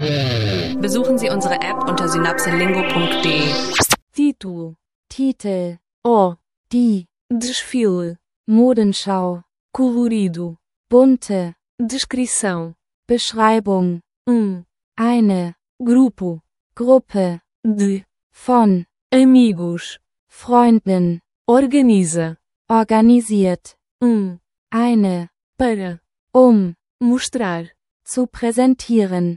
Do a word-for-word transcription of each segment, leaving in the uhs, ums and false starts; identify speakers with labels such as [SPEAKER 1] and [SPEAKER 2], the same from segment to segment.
[SPEAKER 1] Besuchen Sie unsere App unter synapselingo punkt de.
[SPEAKER 2] Título,
[SPEAKER 3] Titel,
[SPEAKER 2] o,
[SPEAKER 3] die,
[SPEAKER 2] desfile,
[SPEAKER 3] Modenschau,
[SPEAKER 2] colorido,
[SPEAKER 3] bunte,
[SPEAKER 2] descrição,
[SPEAKER 3] Beschreibung,
[SPEAKER 2] um,
[SPEAKER 3] eine,
[SPEAKER 2] grupo,
[SPEAKER 3] Gruppe,
[SPEAKER 2] de,
[SPEAKER 3] von,
[SPEAKER 2] amigos,
[SPEAKER 3] Freunden,
[SPEAKER 2] organiza,
[SPEAKER 3] organisiert,
[SPEAKER 2] um,
[SPEAKER 3] eine,
[SPEAKER 2] para,
[SPEAKER 3] um,
[SPEAKER 2] mostrar,
[SPEAKER 3] zu präsentieren,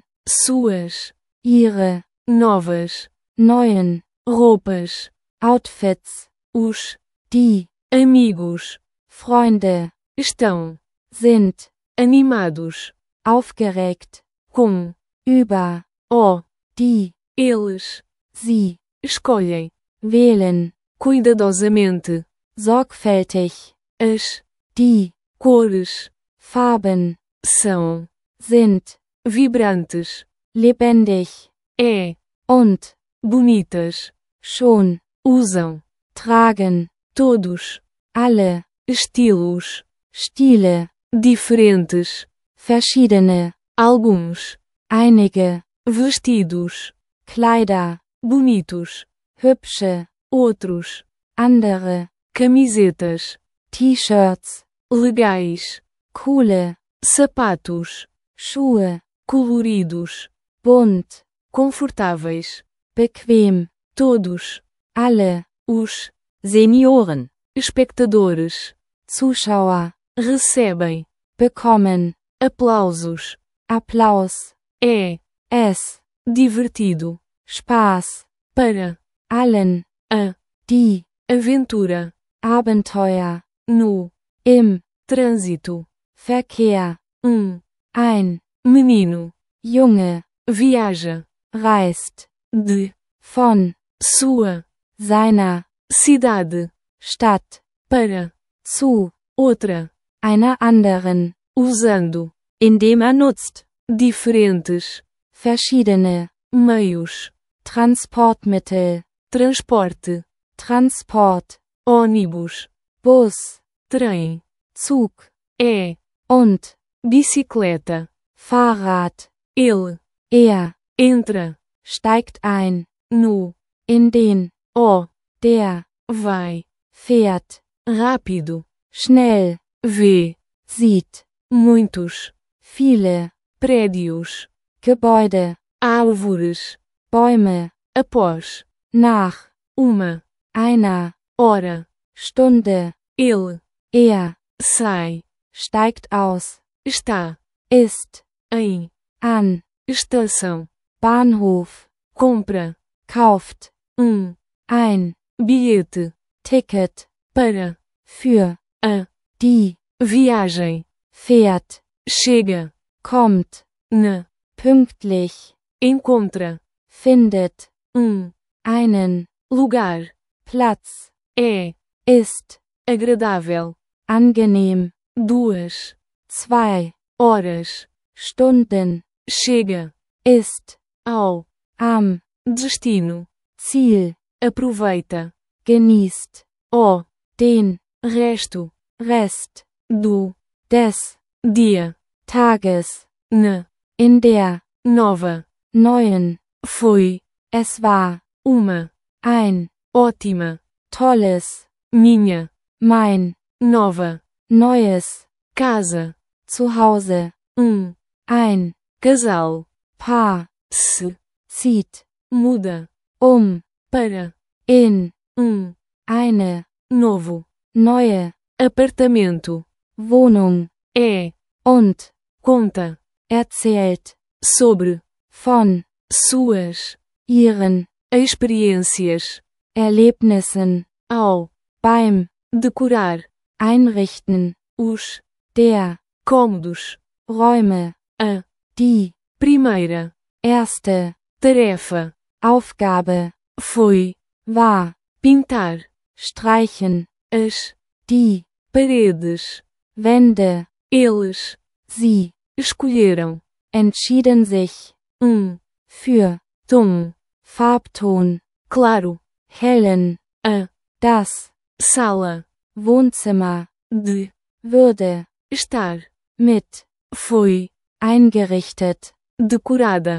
[SPEAKER 2] suas,
[SPEAKER 3] ihre,
[SPEAKER 2] novas,
[SPEAKER 3] neuen,
[SPEAKER 2] roupas,
[SPEAKER 3] Outfits,
[SPEAKER 2] os,
[SPEAKER 3] die,
[SPEAKER 2] amigos,
[SPEAKER 3] Freunde,
[SPEAKER 2] estão,
[SPEAKER 3] sind,
[SPEAKER 2] animados,
[SPEAKER 3] aufgeregt,
[SPEAKER 2] com,
[SPEAKER 3] über,
[SPEAKER 2] o,
[SPEAKER 3] die,
[SPEAKER 2] eles,
[SPEAKER 3] sie,
[SPEAKER 2] escolhem,
[SPEAKER 3] wählen,
[SPEAKER 2] cuidadosamente,
[SPEAKER 3] sorgfältig,
[SPEAKER 2] as,
[SPEAKER 3] die,
[SPEAKER 2] cores,
[SPEAKER 3] Farben,
[SPEAKER 2] são,
[SPEAKER 3] sind,
[SPEAKER 2] vibrantes,
[SPEAKER 3] lebendig,
[SPEAKER 2] é,
[SPEAKER 3] und,
[SPEAKER 2] bonitas,
[SPEAKER 3] schon,
[SPEAKER 2] usam,
[SPEAKER 3] tragen,
[SPEAKER 2] todos,
[SPEAKER 3] alle,
[SPEAKER 2] estilos,
[SPEAKER 3] Stile,
[SPEAKER 2] diferentes,
[SPEAKER 3] verschiedene,
[SPEAKER 2] alguns,
[SPEAKER 3] einige,
[SPEAKER 2] vestidos,
[SPEAKER 3] Kleider,
[SPEAKER 2] bonitos,
[SPEAKER 3] hübsche,
[SPEAKER 2] outros,
[SPEAKER 3] andere,
[SPEAKER 2] camisetas,
[SPEAKER 3] T-Shirts,
[SPEAKER 2] legais,
[SPEAKER 3] coole,
[SPEAKER 2] sapatos,
[SPEAKER 3] Schuhe,
[SPEAKER 2] coloridos,
[SPEAKER 3] bunt,
[SPEAKER 2] confortáveis,
[SPEAKER 3] bequem,
[SPEAKER 2] todos,
[SPEAKER 3] alle,
[SPEAKER 2] os,
[SPEAKER 3] Senioren,
[SPEAKER 2] espectadores,
[SPEAKER 3] Zuschauer,
[SPEAKER 2] recebem,
[SPEAKER 3] bekommen,
[SPEAKER 2] aplausos,
[SPEAKER 3] Applaus,
[SPEAKER 2] é,
[SPEAKER 3] es,
[SPEAKER 2] divertido,
[SPEAKER 3] Spaß,
[SPEAKER 2] para,
[SPEAKER 3] allen,
[SPEAKER 2] a,
[SPEAKER 3] die,
[SPEAKER 2] aventura,
[SPEAKER 3] Abenteuer,
[SPEAKER 2] no,
[SPEAKER 3] im,
[SPEAKER 2] trânsito,
[SPEAKER 3] Verkehr,
[SPEAKER 2] um,
[SPEAKER 3] ein,
[SPEAKER 2] menino,
[SPEAKER 3] Junge,
[SPEAKER 2] viaja,
[SPEAKER 3] reist,
[SPEAKER 2] de,
[SPEAKER 3] von,
[SPEAKER 2] sua,
[SPEAKER 3] seiner,
[SPEAKER 2] cidade,
[SPEAKER 3] Stadt,
[SPEAKER 2] para,
[SPEAKER 3] zu,
[SPEAKER 2] outra,
[SPEAKER 3] einer anderen,
[SPEAKER 2] usando,
[SPEAKER 3] indem er nutzt,
[SPEAKER 2] diferentes,
[SPEAKER 3] verschiedene,
[SPEAKER 2] meios,
[SPEAKER 3] Transportmittel,
[SPEAKER 2] transporte,
[SPEAKER 3] Transport,
[SPEAKER 2] ônibus,
[SPEAKER 3] Bus,
[SPEAKER 2] trem,
[SPEAKER 3] Zug,
[SPEAKER 2] é,
[SPEAKER 3] und,
[SPEAKER 2] bicicleta,
[SPEAKER 3] Fahrrad,
[SPEAKER 2] ele,
[SPEAKER 3] er,
[SPEAKER 2] entra,
[SPEAKER 3] steigt ein,
[SPEAKER 2] no,
[SPEAKER 3] in den,
[SPEAKER 2] o,
[SPEAKER 3] der,
[SPEAKER 2] vai,
[SPEAKER 3] fährt,
[SPEAKER 2] rápido,
[SPEAKER 3] schnell,
[SPEAKER 2] vê,
[SPEAKER 3] sieht,
[SPEAKER 2] muitos,
[SPEAKER 3] viele,
[SPEAKER 2] prédios,
[SPEAKER 3] Gebäude,
[SPEAKER 2] árvores,
[SPEAKER 3] Bäume,
[SPEAKER 2] após,
[SPEAKER 3] nach,
[SPEAKER 2] uma,
[SPEAKER 3] einer,
[SPEAKER 2] hora,
[SPEAKER 3] Stunde,
[SPEAKER 2] ele,
[SPEAKER 3] er,
[SPEAKER 2] sai,
[SPEAKER 3] steigt aus,
[SPEAKER 2] está,
[SPEAKER 3] ist,
[SPEAKER 2] em,
[SPEAKER 3] an,
[SPEAKER 2] estação,
[SPEAKER 3] Bahnhof,
[SPEAKER 2] compra,
[SPEAKER 3] kauft,
[SPEAKER 2] um,
[SPEAKER 3] ein,
[SPEAKER 2] bilhete,
[SPEAKER 3] Ticket,
[SPEAKER 2] para,
[SPEAKER 3] für,
[SPEAKER 2] a,
[SPEAKER 3] die,
[SPEAKER 2] viagem,
[SPEAKER 3] fährt,
[SPEAKER 2] chega,
[SPEAKER 3] kommt,
[SPEAKER 2] na,
[SPEAKER 3] pünktlich,
[SPEAKER 2] encontra,
[SPEAKER 3] findet,
[SPEAKER 2] um,
[SPEAKER 3] einen,
[SPEAKER 2] lugar,
[SPEAKER 3] Platz,
[SPEAKER 2] é,
[SPEAKER 3] ist,
[SPEAKER 2] agradável,
[SPEAKER 3] angenehm,
[SPEAKER 2] duas,
[SPEAKER 3] zwei,
[SPEAKER 2] horas,
[SPEAKER 3] Stunden,
[SPEAKER 2] chega,
[SPEAKER 3] ist,
[SPEAKER 2] ao,
[SPEAKER 3] am,
[SPEAKER 2] destino,
[SPEAKER 3] Ziel,
[SPEAKER 2] aproveita,
[SPEAKER 3] genießt,
[SPEAKER 2] o,
[SPEAKER 3] den,
[SPEAKER 2] resto,
[SPEAKER 3] Rest,
[SPEAKER 2] do,
[SPEAKER 3] des,
[SPEAKER 2] dia,
[SPEAKER 3] Tages,
[SPEAKER 2] na,
[SPEAKER 3] in der,
[SPEAKER 2] nova,
[SPEAKER 3] neuen,
[SPEAKER 2] foi,
[SPEAKER 3] es war,
[SPEAKER 2] uma,
[SPEAKER 3] ein,
[SPEAKER 2] ótima,
[SPEAKER 3] tolles,
[SPEAKER 2] minha,
[SPEAKER 3] mein,
[SPEAKER 2] nova,
[SPEAKER 3] neues,
[SPEAKER 2] casa,
[SPEAKER 3] zu Hause,
[SPEAKER 2] um,
[SPEAKER 3] ein,
[SPEAKER 2] casal,
[SPEAKER 3] Paar,
[SPEAKER 2] se,
[SPEAKER 3] zieht,
[SPEAKER 2] muda,
[SPEAKER 3] um,
[SPEAKER 2] para,
[SPEAKER 3] in,
[SPEAKER 2] um,
[SPEAKER 3] eine,
[SPEAKER 2] novo,
[SPEAKER 3] neue,
[SPEAKER 2] apartamento,
[SPEAKER 3] Wohnung,
[SPEAKER 2] é,
[SPEAKER 3] und,
[SPEAKER 2] conta,
[SPEAKER 3] erzählt,
[SPEAKER 2] sobre,
[SPEAKER 3] von,
[SPEAKER 2] suas,
[SPEAKER 3] ihren,
[SPEAKER 2] experiências,
[SPEAKER 3] Erlebnissen,
[SPEAKER 2] ao,
[SPEAKER 3] beim,
[SPEAKER 2] decorar,
[SPEAKER 3] Einrichten,
[SPEAKER 2] os,
[SPEAKER 3] der,
[SPEAKER 2] cômodos,
[SPEAKER 3] Räume,
[SPEAKER 2] a,
[SPEAKER 3] die,
[SPEAKER 2] primeira,
[SPEAKER 3] erste,
[SPEAKER 2] tarefa,
[SPEAKER 3] Aufgabe,
[SPEAKER 2] foi,
[SPEAKER 3] war,
[SPEAKER 2] pintar,
[SPEAKER 3] streichen,
[SPEAKER 2] as,
[SPEAKER 3] die,
[SPEAKER 2] paredes,
[SPEAKER 3] Wände,
[SPEAKER 2] eles,
[SPEAKER 3] sie,
[SPEAKER 2] escolheram,
[SPEAKER 3] entschieden sich,
[SPEAKER 2] um,
[SPEAKER 3] für,
[SPEAKER 2] tom,
[SPEAKER 3] Farbton,
[SPEAKER 2] claro,
[SPEAKER 3] hellen,
[SPEAKER 2] a,
[SPEAKER 3] das,
[SPEAKER 2] sala,
[SPEAKER 3] Wohnzimmer,
[SPEAKER 2] de,
[SPEAKER 3] würde,
[SPEAKER 2] estar,
[SPEAKER 3] mit,
[SPEAKER 2] foi,
[SPEAKER 3] eingerichtet,
[SPEAKER 2] decorada,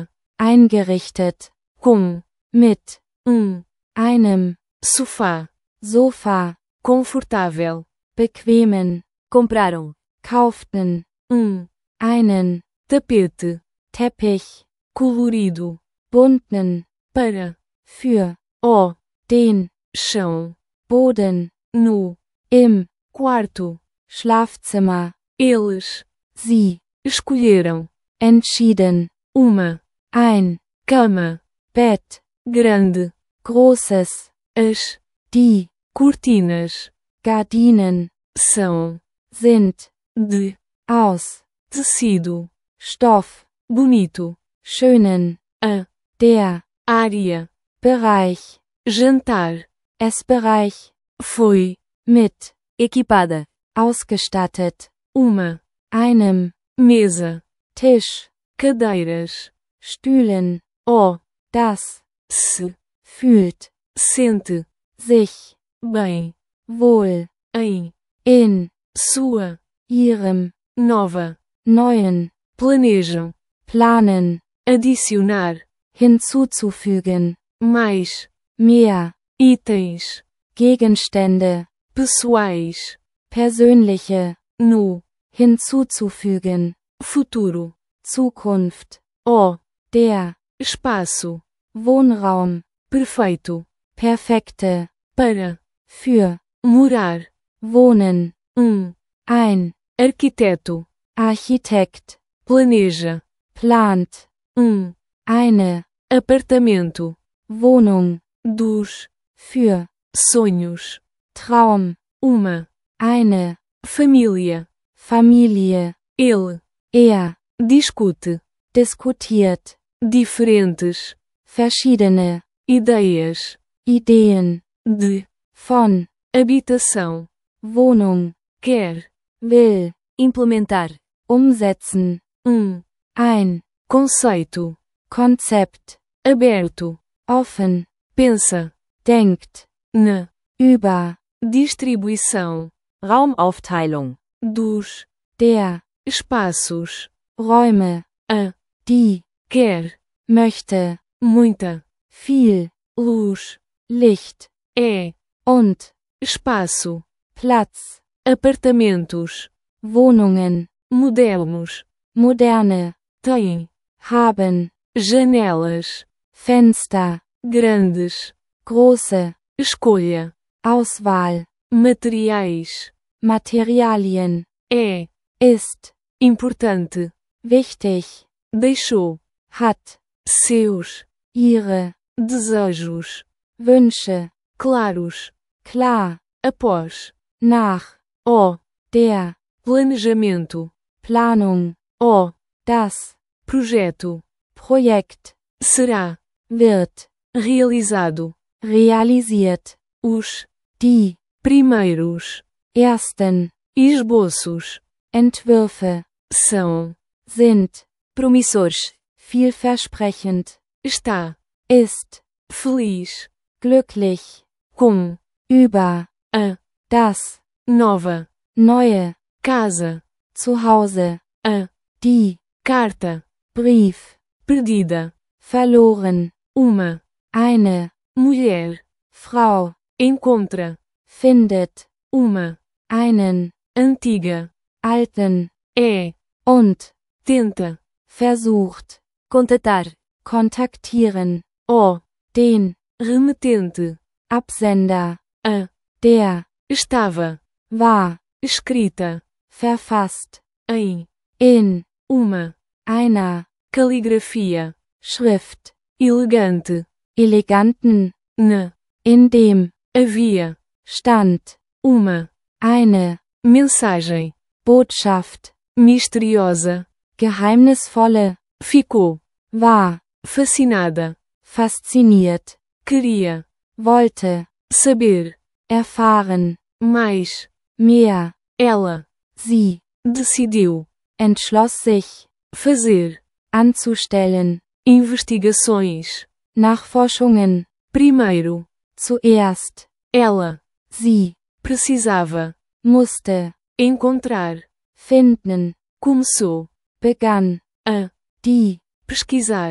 [SPEAKER 3] eingerichtet,
[SPEAKER 2] com,
[SPEAKER 3] mit,
[SPEAKER 2] um,
[SPEAKER 3] einem,
[SPEAKER 2] sofá,
[SPEAKER 3] Sofa,
[SPEAKER 2] confortável,
[SPEAKER 3] bequemen,
[SPEAKER 1] Compraram.
[SPEAKER 3] kauften,
[SPEAKER 2] um,
[SPEAKER 3] einen,
[SPEAKER 2] tapete,
[SPEAKER 3] Teppich,
[SPEAKER 2] colorido,
[SPEAKER 3] bunten,
[SPEAKER 2] para,
[SPEAKER 3] für,
[SPEAKER 2] o,
[SPEAKER 3] den,
[SPEAKER 2] chão,
[SPEAKER 3] Boden,
[SPEAKER 2] no,
[SPEAKER 3] im,
[SPEAKER 2] quarto,
[SPEAKER 3] Schlafzimmer,
[SPEAKER 2] eles,
[SPEAKER 3] sie,
[SPEAKER 2] escolheram,
[SPEAKER 3] entschieden,
[SPEAKER 2] uma,
[SPEAKER 3] ein,
[SPEAKER 2] cama,
[SPEAKER 3] Bett,
[SPEAKER 2] grande,
[SPEAKER 3] großes,
[SPEAKER 2] as,
[SPEAKER 3] die,
[SPEAKER 2] cortinas,
[SPEAKER 3] Gardinen,
[SPEAKER 2] são,
[SPEAKER 3] sind,
[SPEAKER 2] de,
[SPEAKER 3] aus,
[SPEAKER 2] tecido,
[SPEAKER 3] Stoff,
[SPEAKER 2] bonito,
[SPEAKER 3] schönen,
[SPEAKER 2] a,
[SPEAKER 3] der,
[SPEAKER 2] área,
[SPEAKER 3] Bereich,
[SPEAKER 2] jantar,
[SPEAKER 3] Essbereich,
[SPEAKER 2] foi,
[SPEAKER 3] mit,
[SPEAKER 1] Equipada.
[SPEAKER 3] ausgestattet,
[SPEAKER 2] uma,
[SPEAKER 3] einem,
[SPEAKER 2] mesa,
[SPEAKER 3] Tisch,
[SPEAKER 2] cadeiras,
[SPEAKER 3] Stühlen,
[SPEAKER 2] o,
[SPEAKER 3] das,
[SPEAKER 2] se,
[SPEAKER 3] fühlt,
[SPEAKER 2] sente,
[SPEAKER 3] sich,
[SPEAKER 2] bem,
[SPEAKER 3] wohl,
[SPEAKER 2] em,
[SPEAKER 3] in,
[SPEAKER 2] sua,
[SPEAKER 3] ihrem,
[SPEAKER 2] nova,
[SPEAKER 3] neuen,
[SPEAKER 2] planejam,
[SPEAKER 3] planen,
[SPEAKER 2] adicionar,
[SPEAKER 3] hinzuzufügen,
[SPEAKER 2] mais,
[SPEAKER 3] mehr,
[SPEAKER 2] itens,
[SPEAKER 3] Gegenstände,
[SPEAKER 2] pessoais,
[SPEAKER 3] persönliche,
[SPEAKER 2] no,
[SPEAKER 3] hinzuzufügen,
[SPEAKER 2] futuro,
[SPEAKER 3] Zukunft,
[SPEAKER 2] o,
[SPEAKER 3] der,
[SPEAKER 2] espaço,
[SPEAKER 3] Wohnraum,
[SPEAKER 2] perfeito,
[SPEAKER 3] perfekte,
[SPEAKER 2] para,
[SPEAKER 3] für,
[SPEAKER 2] morar,
[SPEAKER 3] wohnen,
[SPEAKER 2] um,
[SPEAKER 3] ein,
[SPEAKER 2] arquiteto,
[SPEAKER 3] Architekt,
[SPEAKER 2] planeja,
[SPEAKER 3] plant,
[SPEAKER 2] um,
[SPEAKER 3] eine,
[SPEAKER 2] apartamento,
[SPEAKER 3] Wohnung,
[SPEAKER 2] dos,
[SPEAKER 3] für,
[SPEAKER 2] sonhos,
[SPEAKER 3] Traum,
[SPEAKER 2] uma,
[SPEAKER 3] eine,
[SPEAKER 2] família,
[SPEAKER 3] Familie,
[SPEAKER 2] ele,
[SPEAKER 3] er,
[SPEAKER 2] discute,
[SPEAKER 3] diskutiert,
[SPEAKER 2] diferentes,
[SPEAKER 3] verschiedene,
[SPEAKER 2] ideias,
[SPEAKER 3] Ideen,
[SPEAKER 2] de,
[SPEAKER 3] von,
[SPEAKER 2] habitação,
[SPEAKER 3] Wohnung,
[SPEAKER 2] quer,
[SPEAKER 3] will,
[SPEAKER 1] Implementar.
[SPEAKER 3] umsetzen,
[SPEAKER 2] um,
[SPEAKER 3] ein,
[SPEAKER 2] conceito,
[SPEAKER 3] Konzept,
[SPEAKER 2] aberto,
[SPEAKER 3] offen,
[SPEAKER 2] pensa,
[SPEAKER 3] denkt,
[SPEAKER 2] na,
[SPEAKER 3] über,
[SPEAKER 2] distribuição,
[SPEAKER 1] Raumaufteilung.
[SPEAKER 2] dos,
[SPEAKER 3] der,
[SPEAKER 2] espaços,
[SPEAKER 3] Räume,
[SPEAKER 2] a,
[SPEAKER 3] die,
[SPEAKER 2] quer,
[SPEAKER 3] möchte,
[SPEAKER 2] muita,
[SPEAKER 3] viel,
[SPEAKER 2] luz,
[SPEAKER 3] Licht,
[SPEAKER 2] é,
[SPEAKER 3] und,
[SPEAKER 2] espaço,
[SPEAKER 3] Platz,
[SPEAKER 2] apartamentos,
[SPEAKER 3] Wohnungen,
[SPEAKER 2] modernos,
[SPEAKER 3] moderne,
[SPEAKER 2] têm,
[SPEAKER 3] haben,
[SPEAKER 2] janelas,
[SPEAKER 3] Fenster,
[SPEAKER 2] grandes,
[SPEAKER 3] große,
[SPEAKER 2] escolha,
[SPEAKER 3] Auswahl,
[SPEAKER 2] materiais,
[SPEAKER 3] Materialien,
[SPEAKER 2] é,
[SPEAKER 3] ist,
[SPEAKER 2] importante,
[SPEAKER 3] wichtig,
[SPEAKER 2] deixou,
[SPEAKER 3] hat,
[SPEAKER 2] seus,
[SPEAKER 3] ihre,
[SPEAKER 2] desejos,
[SPEAKER 3] Wünsche,
[SPEAKER 2] claros,
[SPEAKER 3] klar,
[SPEAKER 2] após,
[SPEAKER 3] nach,
[SPEAKER 2] o,
[SPEAKER 3] der,
[SPEAKER 2] planejamento,
[SPEAKER 3] Planung,
[SPEAKER 2] o,
[SPEAKER 3] das,
[SPEAKER 2] projeto,
[SPEAKER 3] Projekt,
[SPEAKER 2] será,
[SPEAKER 3] wird,
[SPEAKER 2] realizado,
[SPEAKER 3] realisiert,
[SPEAKER 2] os,
[SPEAKER 3] die,
[SPEAKER 2] primeiros,
[SPEAKER 3] ersten,
[SPEAKER 2] esboços,
[SPEAKER 3] Entwürfe,
[SPEAKER 2] são,
[SPEAKER 3] sind,
[SPEAKER 1] Promissores.
[SPEAKER 3] vielversprechend,
[SPEAKER 2] está,
[SPEAKER 3] ist,
[SPEAKER 2] feliz,
[SPEAKER 3] glücklich,
[SPEAKER 2] com,
[SPEAKER 3] über,
[SPEAKER 2] a,
[SPEAKER 3] das,
[SPEAKER 2] nova,
[SPEAKER 3] neue,
[SPEAKER 2] casa,
[SPEAKER 3] Zuhause,
[SPEAKER 2] a,
[SPEAKER 3] die,
[SPEAKER 2] carta,
[SPEAKER 3] Brief,
[SPEAKER 2] perdida,
[SPEAKER 3] verloren,
[SPEAKER 2] uma,
[SPEAKER 3] eine,
[SPEAKER 2] mulher,
[SPEAKER 3] Frau,
[SPEAKER 2] encontra,
[SPEAKER 3] findet,
[SPEAKER 2] uma,
[SPEAKER 3] einen,
[SPEAKER 2] antiga,
[SPEAKER 3] alten,
[SPEAKER 2] é,
[SPEAKER 3] und,
[SPEAKER 2] tenta,
[SPEAKER 3] versucht,
[SPEAKER 1] Contatar.
[SPEAKER 3] kontaktieren,
[SPEAKER 2] o,
[SPEAKER 3] den,
[SPEAKER 2] remetente,
[SPEAKER 3] Absender,
[SPEAKER 2] a,
[SPEAKER 3] der,
[SPEAKER 2] estava,
[SPEAKER 3] war,
[SPEAKER 2] escrita,
[SPEAKER 3] verfasst,
[SPEAKER 2] em,
[SPEAKER 3] in,
[SPEAKER 2] uma,
[SPEAKER 3] einer,
[SPEAKER 2] caligrafia,
[SPEAKER 3] Schrift,
[SPEAKER 2] elegante,
[SPEAKER 3] eleganten,
[SPEAKER 2] na,
[SPEAKER 3] in dem,
[SPEAKER 2] havia,
[SPEAKER 3] stand,
[SPEAKER 2] uma,
[SPEAKER 3] eine,
[SPEAKER 2] mensagem,
[SPEAKER 3] Botschaft,
[SPEAKER 2] misteriosa,
[SPEAKER 3] geheimnisvolle,
[SPEAKER 2] ficou,
[SPEAKER 3] war,
[SPEAKER 2] fascinada,
[SPEAKER 3] fasziniert,
[SPEAKER 2] queria,
[SPEAKER 3] wollte,
[SPEAKER 2] saber,
[SPEAKER 3] erfahren,
[SPEAKER 2] mais,
[SPEAKER 3] mehr,
[SPEAKER 2] ela,
[SPEAKER 3] sie,
[SPEAKER 2] decidiu,
[SPEAKER 3] entschloss sich,
[SPEAKER 2] fazer,
[SPEAKER 3] anzustellen,
[SPEAKER 2] investigações,
[SPEAKER 3] Nachforschungen,
[SPEAKER 2] primeiro,
[SPEAKER 3] zuerst,
[SPEAKER 2] ela,
[SPEAKER 3] sie,
[SPEAKER 2] precisava,
[SPEAKER 3] musste,
[SPEAKER 2] encontrar,
[SPEAKER 3] finden,
[SPEAKER 2] começou,
[SPEAKER 3] begann,
[SPEAKER 2] a,
[SPEAKER 3] die,
[SPEAKER 2] pesquisar,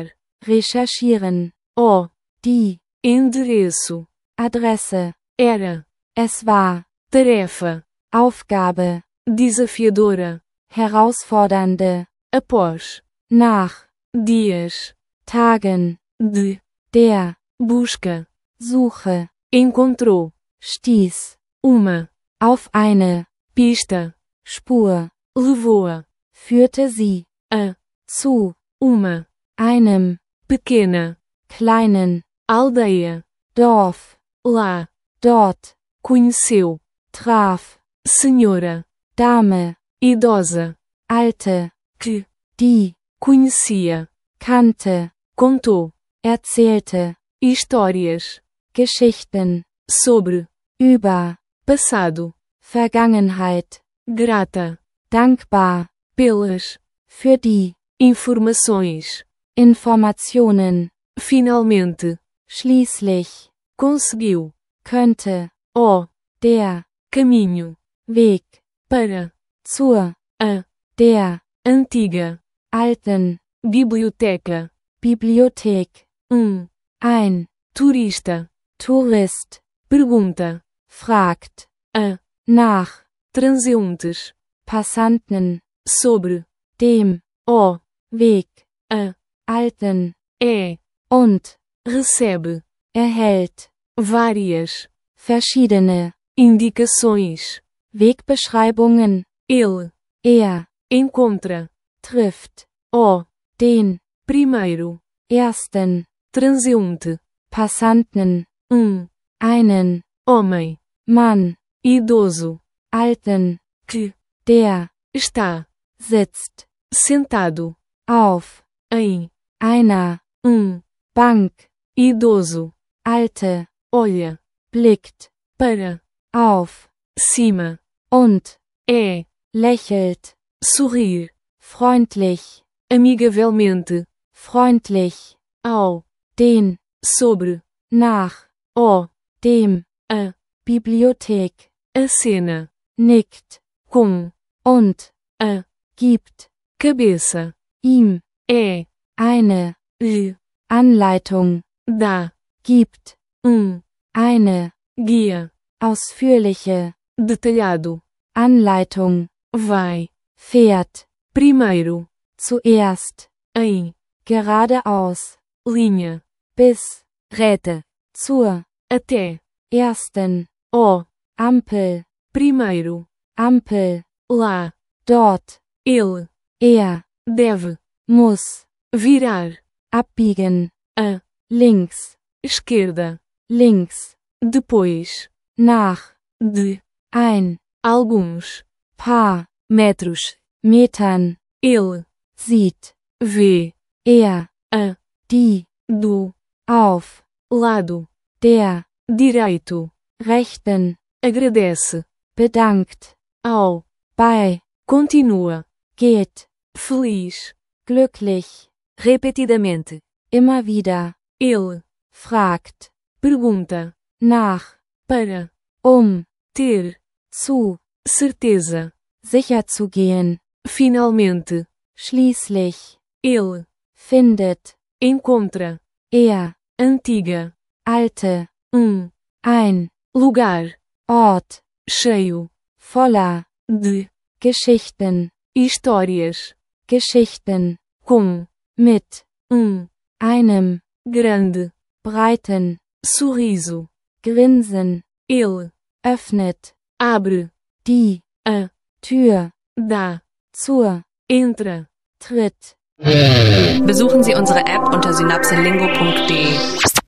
[SPEAKER 3] recherchieren,
[SPEAKER 2] O,
[SPEAKER 3] die,
[SPEAKER 2] endereço,
[SPEAKER 3] Adresse,
[SPEAKER 2] era,
[SPEAKER 3] es war,
[SPEAKER 2] tarefa,
[SPEAKER 3] Aufgabe,
[SPEAKER 2] desafiadora,
[SPEAKER 3] herausfordernde,
[SPEAKER 2] após,
[SPEAKER 3] nach,
[SPEAKER 2] dias,
[SPEAKER 3] Tagen,
[SPEAKER 2] de,
[SPEAKER 3] der,
[SPEAKER 2] busca,
[SPEAKER 3] Suche,
[SPEAKER 2] encontrou,
[SPEAKER 3] stieß,
[SPEAKER 2] uma,
[SPEAKER 3] auf eine,
[SPEAKER 2] pista,
[SPEAKER 3] Spur,
[SPEAKER 2] levou-a,
[SPEAKER 3] führte sie,
[SPEAKER 2] a,
[SPEAKER 3] zu,
[SPEAKER 2] uma,
[SPEAKER 3] einem,
[SPEAKER 2] pequena,
[SPEAKER 3] kleinen,
[SPEAKER 2] aldeia,
[SPEAKER 3] Dorf,
[SPEAKER 2] lá,
[SPEAKER 3] dort,
[SPEAKER 2] conheceu,
[SPEAKER 3] traf,
[SPEAKER 2] senhora,
[SPEAKER 3] Dame,
[SPEAKER 2] idosa,
[SPEAKER 3] alte,
[SPEAKER 2] que,
[SPEAKER 3] die,
[SPEAKER 2] conhecia,
[SPEAKER 3] kannte,
[SPEAKER 2] contou,
[SPEAKER 3] erzählte,
[SPEAKER 2] histórias,
[SPEAKER 3] Geschichten,
[SPEAKER 2] sobre,
[SPEAKER 3] über,
[SPEAKER 2] passado,
[SPEAKER 3] Vergangenheit,
[SPEAKER 2] grata,
[SPEAKER 3] dankbar,
[SPEAKER 2] pelas,
[SPEAKER 3] für die,
[SPEAKER 2] informações,
[SPEAKER 3] Informationen,
[SPEAKER 2] finalmente,
[SPEAKER 3] schließlich,
[SPEAKER 2] conseguiu,
[SPEAKER 3] könnte,
[SPEAKER 2] ó,
[SPEAKER 3] der,
[SPEAKER 2] caminho,
[SPEAKER 3] Weg,
[SPEAKER 2] para,
[SPEAKER 3] zur,
[SPEAKER 2] a,
[SPEAKER 3] der,
[SPEAKER 2] antiga,
[SPEAKER 3] alten,
[SPEAKER 2] biblioteca,
[SPEAKER 3] Bibliothek,
[SPEAKER 2] um,
[SPEAKER 3] ein,
[SPEAKER 2] turista,
[SPEAKER 3] Tourist,
[SPEAKER 2] pergunta,
[SPEAKER 3] fragt,
[SPEAKER 2] a,
[SPEAKER 3] nach,
[SPEAKER 2] transeuntes,
[SPEAKER 3] Passanten,
[SPEAKER 2] sobre,
[SPEAKER 3] dem,
[SPEAKER 2] ó,
[SPEAKER 3] Weg,
[SPEAKER 2] a,
[SPEAKER 3] alten,
[SPEAKER 2] é,
[SPEAKER 3] und,
[SPEAKER 2] recebe,
[SPEAKER 3] erhält,
[SPEAKER 2] várias,
[SPEAKER 3] verschiedene,
[SPEAKER 2] indicações,
[SPEAKER 3] Wegbeschreibungen,
[SPEAKER 2] ele,
[SPEAKER 3] er,
[SPEAKER 2] encontra,
[SPEAKER 3] trifft,
[SPEAKER 2] ó,
[SPEAKER 3] den,
[SPEAKER 2] primeiro,
[SPEAKER 3] ersten,
[SPEAKER 2] transeunte,
[SPEAKER 3] Passanten,
[SPEAKER 2] um,
[SPEAKER 3] einen,
[SPEAKER 2] homem,
[SPEAKER 3] Mann,
[SPEAKER 2] idoso,
[SPEAKER 3] alten,
[SPEAKER 2] que,
[SPEAKER 3] der,
[SPEAKER 2] está,
[SPEAKER 3] sitzt,
[SPEAKER 2] sentado,
[SPEAKER 3] auf,
[SPEAKER 2] em,
[SPEAKER 3] einer,
[SPEAKER 2] um,
[SPEAKER 3] Bank,
[SPEAKER 2] idoso,
[SPEAKER 3] alte,
[SPEAKER 2] olha,
[SPEAKER 3] blickt,
[SPEAKER 2] para,
[SPEAKER 3] auf,
[SPEAKER 2] cima,
[SPEAKER 3] und,
[SPEAKER 2] é,
[SPEAKER 3] lächelt,
[SPEAKER 2] sorrir,
[SPEAKER 3] freundlich,
[SPEAKER 2] amigavelmente,
[SPEAKER 3] freundlich,
[SPEAKER 2] ao,
[SPEAKER 3] den,
[SPEAKER 2] sobre,
[SPEAKER 3] nach,
[SPEAKER 2] ó,
[SPEAKER 3] dem,
[SPEAKER 2] a,
[SPEAKER 3] Bibliothek,
[SPEAKER 2] a cena,
[SPEAKER 3] nickt,
[SPEAKER 2] com,
[SPEAKER 3] und,
[SPEAKER 2] a,
[SPEAKER 3] gibt,
[SPEAKER 2] cabeça,
[SPEAKER 3] ihm,
[SPEAKER 2] é,
[SPEAKER 3] eine,
[SPEAKER 2] lhe,
[SPEAKER 3] Anleitung,
[SPEAKER 2] dá,
[SPEAKER 3] gibt,
[SPEAKER 2] um,
[SPEAKER 3] eine,
[SPEAKER 2] guia,
[SPEAKER 3] ausführliche,
[SPEAKER 2] detalhado,
[SPEAKER 3] Anleitung,
[SPEAKER 2] vai,
[SPEAKER 3] fährt,
[SPEAKER 2] primeiro,
[SPEAKER 3] zuerst,
[SPEAKER 2] em,
[SPEAKER 3] geradeaus,
[SPEAKER 2] linha,
[SPEAKER 3] bis,
[SPEAKER 1] reta,
[SPEAKER 3] zur,
[SPEAKER 2] até,
[SPEAKER 3] ersten,
[SPEAKER 2] ó,
[SPEAKER 3] Ampel,
[SPEAKER 2] primeiro,
[SPEAKER 3] Ampel,
[SPEAKER 2] lá,
[SPEAKER 3] dort,
[SPEAKER 2] ele,
[SPEAKER 3] er,
[SPEAKER 2] deve,
[SPEAKER 3] muss,
[SPEAKER 2] virar,
[SPEAKER 3] abbiegen,
[SPEAKER 2] a,
[SPEAKER 3] links,
[SPEAKER 2] esquerda,
[SPEAKER 3] links,
[SPEAKER 2] depois,
[SPEAKER 3] nach,
[SPEAKER 2] de,
[SPEAKER 3] ein,
[SPEAKER 2] alguns,
[SPEAKER 3] paar,
[SPEAKER 1] metros,
[SPEAKER 3] Metern,
[SPEAKER 2] ele,
[SPEAKER 3] sieht,
[SPEAKER 2] vê,
[SPEAKER 3] er,
[SPEAKER 2] a,
[SPEAKER 3] die,
[SPEAKER 2] do,
[SPEAKER 3] auf,
[SPEAKER 2] lado,
[SPEAKER 3] der,
[SPEAKER 2] direito,
[SPEAKER 3] rechten,
[SPEAKER 2] agradece,
[SPEAKER 3] bedankt,
[SPEAKER 2] ao,
[SPEAKER 3] bei,
[SPEAKER 2] continua,
[SPEAKER 3] geht,
[SPEAKER 2] feliz,
[SPEAKER 3] glücklich,
[SPEAKER 1] repetidamente,
[SPEAKER 3] immer wieder,
[SPEAKER 2] ele,
[SPEAKER 3] fragt,
[SPEAKER 2] pergunta,
[SPEAKER 3] nach,
[SPEAKER 2] para,
[SPEAKER 3] um,
[SPEAKER 2] ter,
[SPEAKER 3] zu,
[SPEAKER 2] certeza,
[SPEAKER 3] sicherzugehen,
[SPEAKER 2] finalmente,
[SPEAKER 3] schließlich,
[SPEAKER 2] ele,
[SPEAKER 3] findet,
[SPEAKER 2] encontra,
[SPEAKER 3] er,
[SPEAKER 2] antiga,
[SPEAKER 3] alte,
[SPEAKER 2] um,
[SPEAKER 3] ein,
[SPEAKER 2] lugar,
[SPEAKER 3] Ort,
[SPEAKER 2] cheio,
[SPEAKER 3] voller,
[SPEAKER 2] de,
[SPEAKER 3] Geschichten,
[SPEAKER 2] histórias,
[SPEAKER 3] Geschichten,
[SPEAKER 2] com,
[SPEAKER 3] mit,
[SPEAKER 2] um,
[SPEAKER 3] einem,
[SPEAKER 2] grande,
[SPEAKER 3] breiten,
[SPEAKER 2] sorriso,
[SPEAKER 3] Grinsen,
[SPEAKER 2] ele,
[SPEAKER 3] öffnet,
[SPEAKER 2] abre,
[SPEAKER 3] die,
[SPEAKER 2] a,
[SPEAKER 3] Tür,
[SPEAKER 2] dá,
[SPEAKER 3] zur,
[SPEAKER 2] entra.
[SPEAKER 3] tritt.
[SPEAKER 4] Besuchen Sie unsere App unter synapselingo punkt de.